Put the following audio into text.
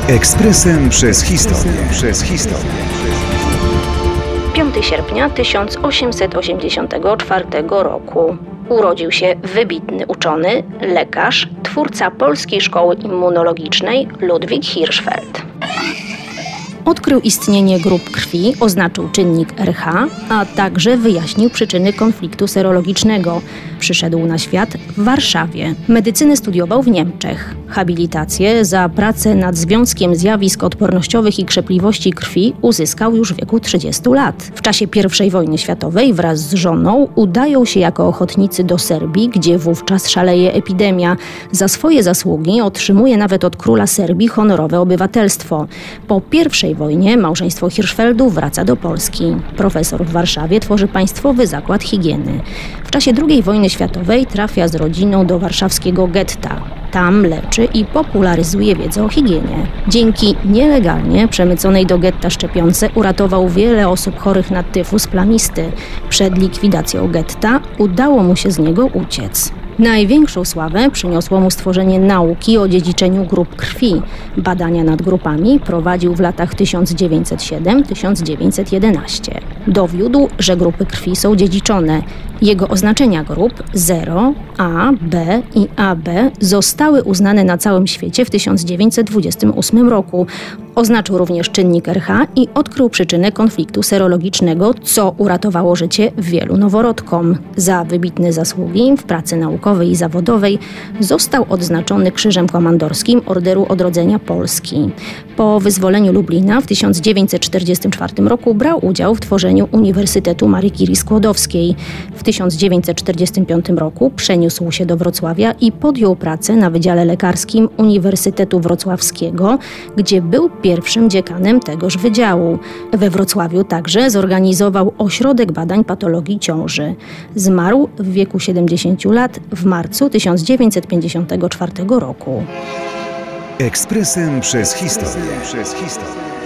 Ekspresem przez historię. 5 sierpnia 1884 roku urodził się wybitny uczony, lekarz, twórca polskiej szkoły immunologicznej Ludwik Hirschfeld. Odkrył istnienie grup krwi, oznaczył czynnik Rh, a także wyjaśnił przyczyny konfliktu serologicznego. Przyszedł na świat w Warszawie. Medycynę studiował w Niemczech. Habilitację za pracę nad związkiem zjawisk odpornościowych i krzepliwości krwi uzyskał już w wieku 30 lat. W czasie I wojny światowej wraz z żoną udają się jako ochotnicy do Serbii, gdzie wówczas szaleje epidemia. Za swoje zasługi otrzymuje nawet od króla Serbii honorowe obywatelstwo. Po I wojnie małżeństwo Hirschfeldów wraca do Polski. Profesor w Warszawie tworzy państwowy zakład higieny. W czasie II wojny światowej trafia z rodziną do warszawskiego getta. Tam leczy i popularyzuje wiedzę o higienie. Dzięki nielegalnie przemyconej do getta szczepionce uratował wiele osób chorych na tyfus plamisty. Przed likwidacją getta udało mu się z niego uciec. Największą sławę przyniosło mu stworzenie nauki o dziedziczeniu grup krwi. Badania nad grupami prowadził w latach 1907-1911. Dowiódł, że grupy krwi są dziedziczone. Jego oznaczenia grup 0, A, B i AB zostały uznane na całym świecie w 1928 roku. Oznaczył również czynnik Rh i odkrył przyczynę konfliktu serologicznego, co uratowało życie wielu noworodkom. Za wybitne zasługi w pracy naukowej i zawodowej został odznaczony Krzyżem Komandorskim Orderu Odrodzenia Polski. Po wyzwoleniu Lublina w 1944 roku brał udział w tworzeniu Uniwersytetu Marii Curie Skłodowskiej. W 1945 roku przeniósł się do Wrocławia i podjął pracę na Wydziale Lekarskim Uniwersytetu Wrocławskiego, gdzie był pierwszym dziekanem tegoż wydziału. We Wrocławiu także zorganizował Ośrodek Badań Patologii Ciąży. Zmarł w wieku 70 lat w marcu 1954 roku. Ekspresem przez historię.